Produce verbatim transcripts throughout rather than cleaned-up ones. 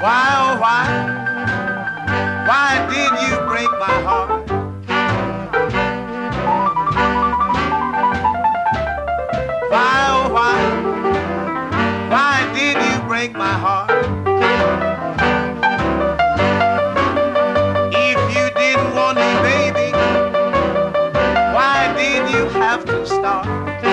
Why, oh why, why did you break my heart? Why, oh why, why did you break my heart? If you didn't want me, baby, why did you have to start?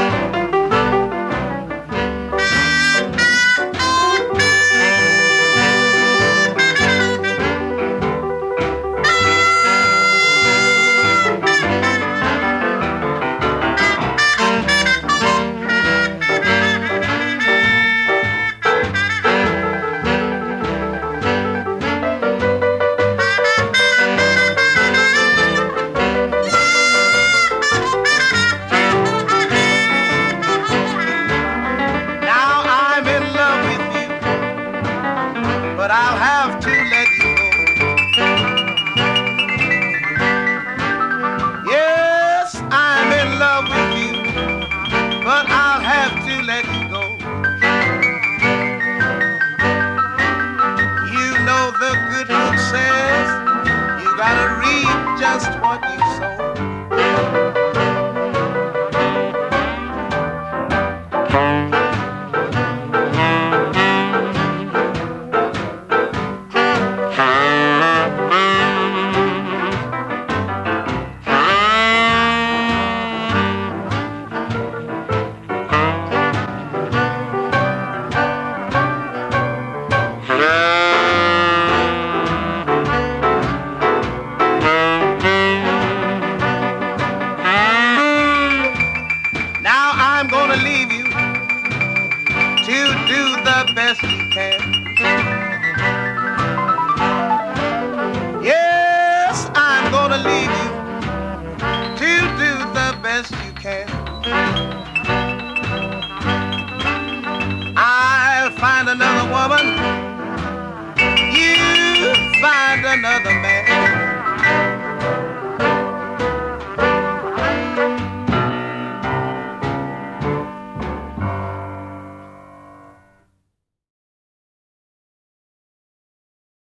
But I'll have to let you go. Yes, I'm in love with you, but I'll have to let you go. You know the good book says you gotta reap just what you sow. I'm gonna leave you to do the best you can. Yes, I'm gonna leave you to do the best you can. I'll find another woman, you find another man.